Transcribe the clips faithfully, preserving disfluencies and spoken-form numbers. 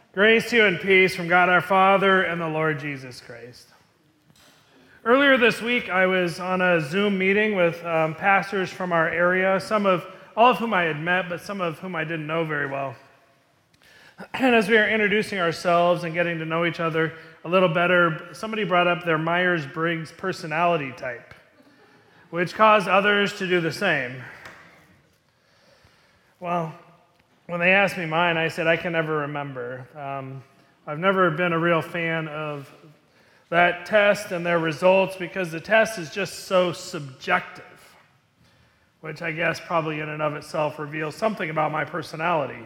Grace to you and peace from God our Father and the Lord Jesus Christ. Earlier this week, I was on a Zoom meeting with um, pastors from our area, some of, all of whom I had met, but some of whom I didn't know very well. And as we were introducing ourselves and getting to know each other a little better, somebody brought up their Myers-Briggs personality type, which caused others to do the same. Well, when they asked me mine, I said I can never remember. Um, I've never been a real fan of that test and their results because the test is just so subjective, which I guess probably in and of itself reveals something about my personality.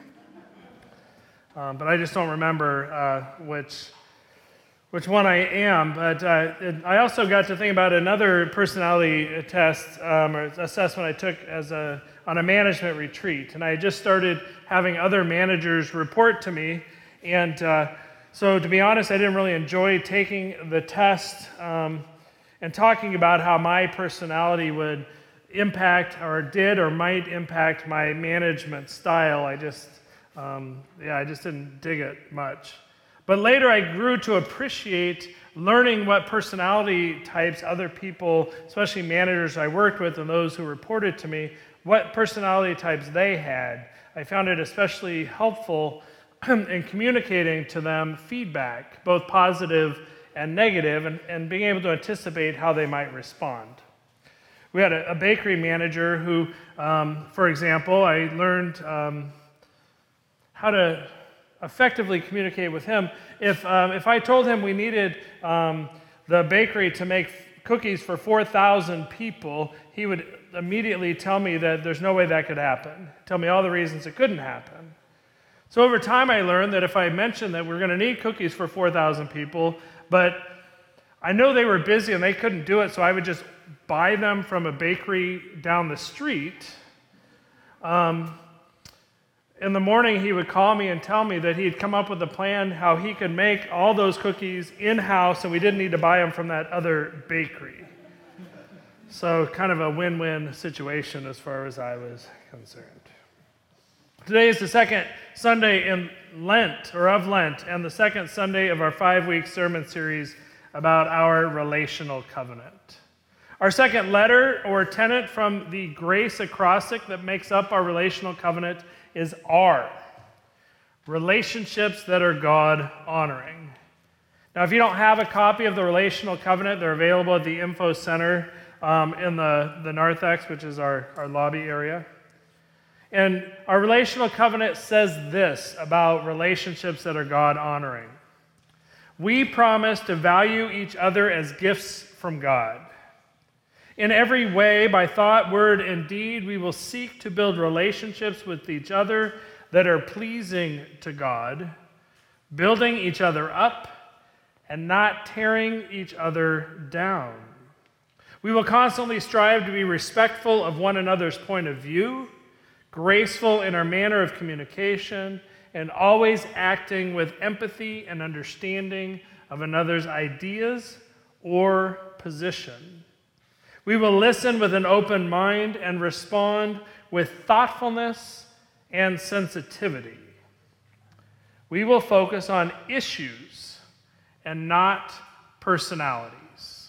Um, but I just don't remember uh, which which one I am. But uh, it, I also got to think about another personality test um, or assessment I took as a on a management retreat, and I just started having other managers report to me, and uh, so to be honest, I didn't really enjoy taking the test um, and talking about how my personality would impact or did or might impact my management style. I just, um, yeah, I just didn't dig it much. But later I grew to appreciate learning what personality types other people, especially managers I worked with and those who reported to me, what personality types they had. I found it especially helpful in communicating to them feedback, both positive and negative, and, and being able to anticipate how they might respond. We had a, a bakery manager who, um, for example, I learned um, how to effectively communicate with him. If, um, if I told him we needed um, the bakery to make cookies for four thousand people, he would immediately tell me that there's no way that could happen. Tell me all the reasons it couldn't happen. So over time I learned that if I mentioned that we're going to need cookies for four thousand people, but I know they were busy and they couldn't do it, so I would just buy them from a bakery down the street. Um, in the morning he would call me and tell me that he'd come up with a plan how he could make all those cookies in-house and we didn't need to buy them from that other bakery. So kind of a win-win situation as far as I was concerned. Today is the second Sunday in Lent, or of Lent, and the second Sunday of our five-week sermon series about our relational covenant. Our second letter or tenet from the grace acrostic that makes up our relational covenant is R, relationships that are God-honoring. Now, if you don't have a copy of the relational covenant, they're available at the Info Center um, in the, the narthex, which is our, our lobby area. And our relational covenant says this about relationships that are God-honoring. We promise to value each other as gifts from God. In every way, by thought, word, and deed, we will seek to build relationships with each other that are pleasing to God, building each other up and not tearing each other down. We will constantly strive to be respectful of one another's point of view, graceful in our manner of communication, and always acting with empathy and understanding of another's ideas or position. We will listen with an open mind and respond with thoughtfulness and sensitivity. We will focus on issues and not personalities.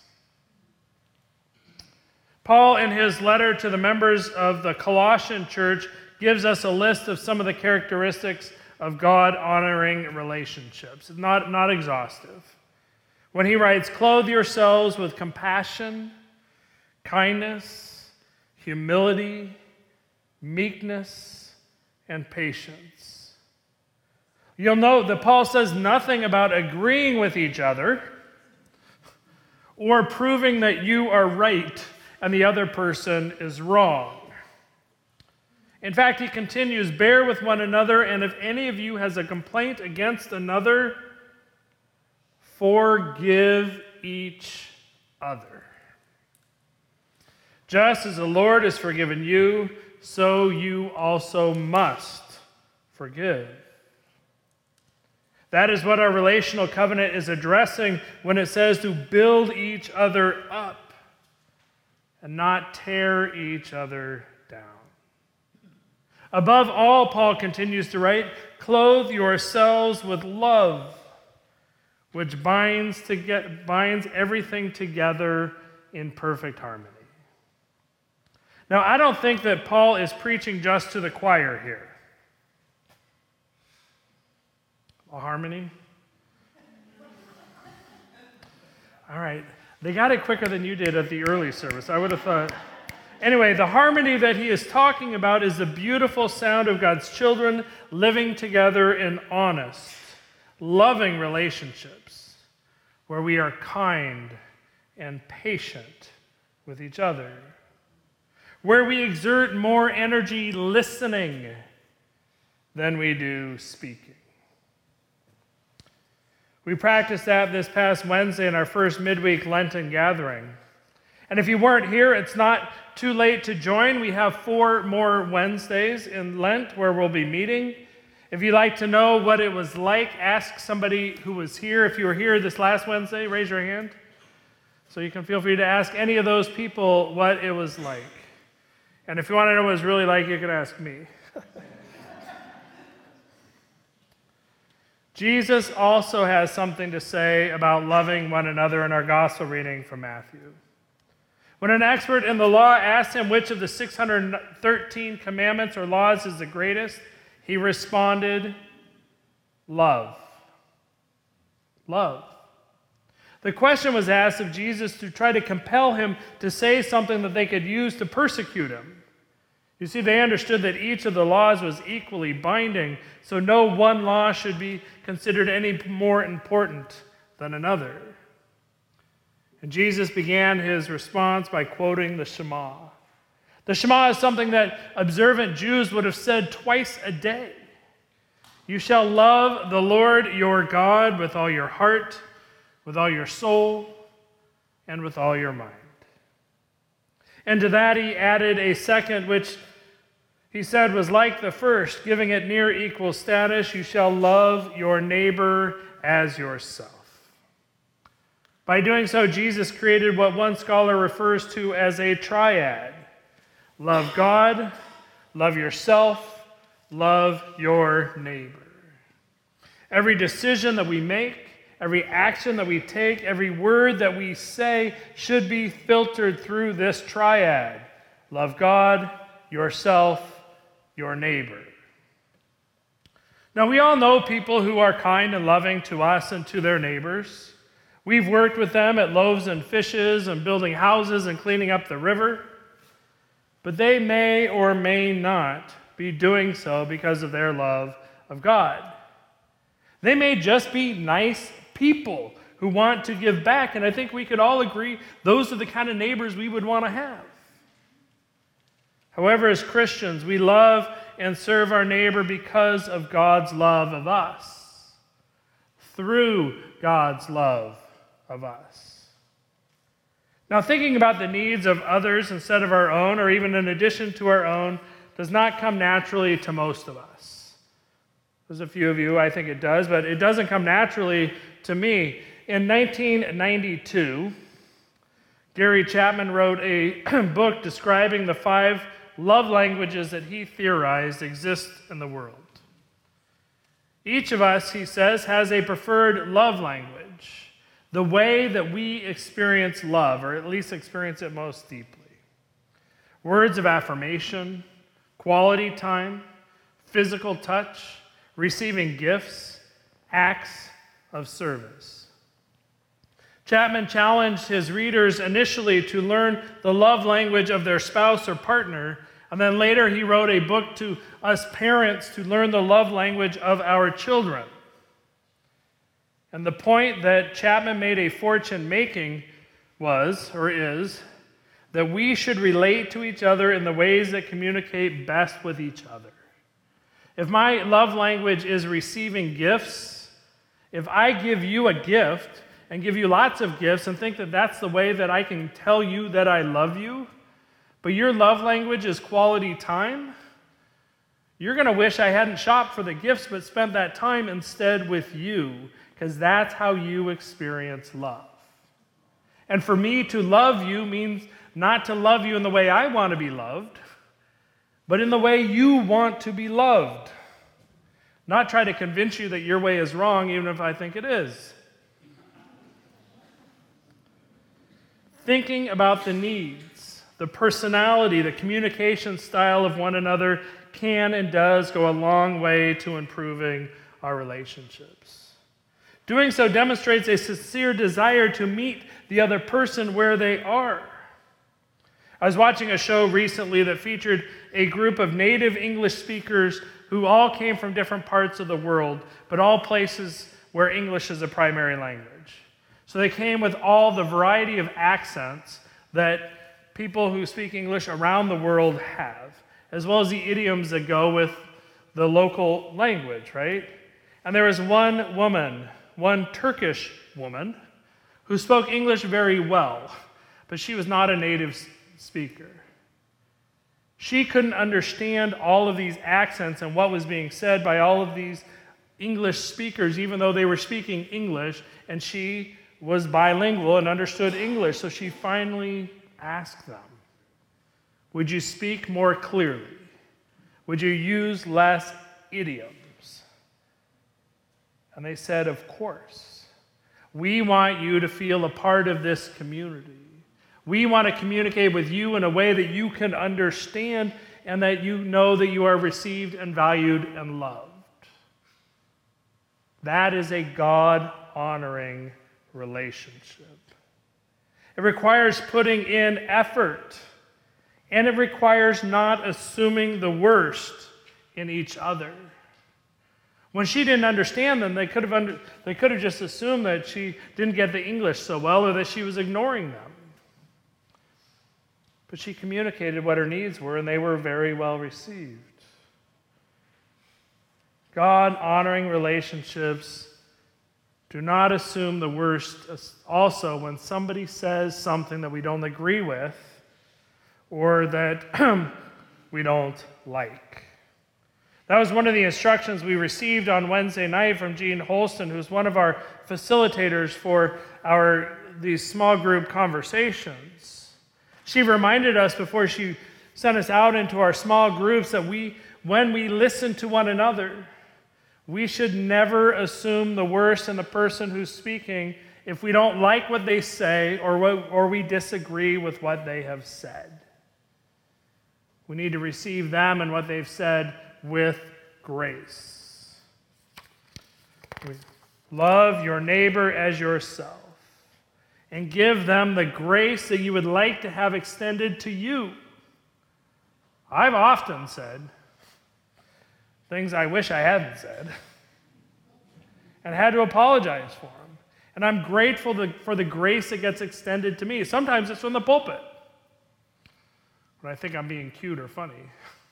Paul, in his letter to the members of the Colossian church, gives us a list of some of the characteristics of God-honoring relationships. It's not, not exhaustive. When he writes, "Clothe yourselves with compassion, kindness, humility, meekness, and patience." You'll note that Paul says nothing about agreeing with each other or proving that you are right and the other person is wrong. In fact, he continues, "Bear with one another, and if any of you has a complaint against another, forgive each other. Just as the Lord has forgiven you, so you also must forgive." That is what our relational covenant is addressing when it says to build each other up and not tear each other down. Above all, Paul continues to write, clothe yourselves with love, which binds, to get, binds everything together in perfect harmony. Now, I don't think that Paul is preaching just to the choir here. A harmony? All right. They got it quicker than you did at the early service. I would have thought. Anyway, the harmony that he is talking about is the beautiful sound of God's children living together in honest, loving relationships where we are kind and patient with each other, where we exert more energy listening than we do speaking. We practiced that this past Wednesday in our first midweek Lenten gathering. And if you weren't here, it's not too late to join. We have four more Wednesdays in Lent where we'll be meeting. If you'd like to know what it was like, ask somebody who was here. If you were here this last Wednesday, raise your hand. So you can feel free to ask any of those people what it was like. And if you want to know what it was really like, you can ask me. Jesus also has something to say about loving one another in our gospel reading from Matthew. When an expert in the law asked him which of the six hundred thirteen commandments or laws is the greatest, he responded, love. Love. The question was asked of Jesus to try to compel him to say something that they could use to persecute him. You see, they understood that each of the laws was equally binding, so no one law should be considered any more important than another. And Jesus began his response by quoting the Shema. The Shema is something that observant Jews would have said twice a day. You shall love the Lord your God with all your heart, with all your soul, and with all your mind. And to that he added a second, which he said was like the first, giving it near equal status. You shall love your neighbor as yourself. By doing so, Jesus created what one scholar refers to as a triad. Love God, love yourself, love your neighbor. Every decision that we make, every action that we take, every word that we say should be filtered through this triad. Love God, yourself, your neighbor. Now, we all know people who are kind and loving to us and to their neighbors. We've worked with them at Loaves and Fishes and building houses and cleaning up the river. But they may or may not be doing so because of their love of God. They may just be nice people who want to give back, and I think we could all agree those are the kind of neighbors we would want to have. However, as Christians, we love and serve our neighbor because of God's love of us, through God's love of us. Now, thinking about the needs of others instead of our own, or even in addition to our own, does not come naturally to most of us. There's a few of you, I think it does, but it doesn't come naturally to me. In nineteen ninety-two, Gary Chapman wrote a book describing the five love languages that he theorized exist in the world. Each of us, he says, has a preferred love language, the way that we experience love, or at least experience it most deeply. Words of affirmation, quality time, physical touch, receiving gifts, acts of service. Chapman challenged his readers initially to learn the love language of their spouse or partner, and then later he wrote a book to us parents to learn the love language of our children. And the point that Chapman made a fortune making was, or is, that we should relate to each other in the ways that communicate best with each other. If my love language is receiving gifts, if I give you a gift and give you lots of gifts and think that that's the way that I can tell you that I love you, but your love language is quality time, you're going to wish I hadn't shopped for the gifts but spent that time instead with you, because that's how you experience love. And for me to love you means not to love you in the way I want to be loved, but in the way you want to be loved. Not try to convince you that your way is wrong, even if I think it is. Thinking about the needs, the personality, the communication style of one another can and does go a long way to improving our relationships. Doing so demonstrates a sincere desire to meet the other person where they are. I was watching a show recently that featured a group of native English speakers who all came from different parts of the world, but all places where English is a primary language. So they came with all the variety of accents that people who speak English around the world have, as well as the idioms that go with the local language, right? And there was one woman, one Turkish woman, who spoke English very well, but she was not a native speaker. She couldn't understand all of these accents and what was being said by all of these English speakers, even though they were speaking English, and she was bilingual and understood English. So she finally asked them, would you speak more clearly? Would you use less idioms? And they said, of course. We want you to feel a part of this community. We want to communicate with you in a way that you can understand and that you know that you are received and valued and loved. That is a God-honoring relationship. It requires putting in effort, and it requires not assuming the worst in each other. When she didn't understand them, they could have under, they could have just assumed that she didn't get the English so well or that she was ignoring them. But she communicated what her needs were, and they were very well received. God-honoring relationships do not assume the worst. Also, when somebody says something that we don't agree with or that we don't like. That was one of the instructions we received on Wednesday night from Jean Holston, who's one of our facilitators for our these small group conversations. She reminded us before she sent us out into our small groups that we, when we listen to one another, we should never assume the worst in the person who's speaking if we don't like what they say or, what, or we disagree with what they have said. We need to receive them and what they've said with grace. Love your neighbor as yourself and give them the grace that you would like to have extended to you. I've often said things I wish I hadn't said and had to apologize for them. And I'm grateful to, for the grace that gets extended to me. Sometimes it's from the pulpit when I think I'm being cute or funny.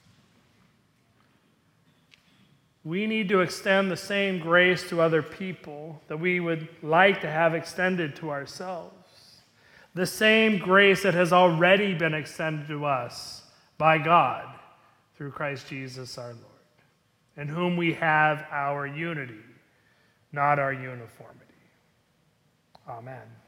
We need to extend the same grace to other people that we would like to have extended to ourselves. The same grace that has already been extended to us by God through Christ Jesus our Lord, in whom we have our unity, not our uniformity. Amen.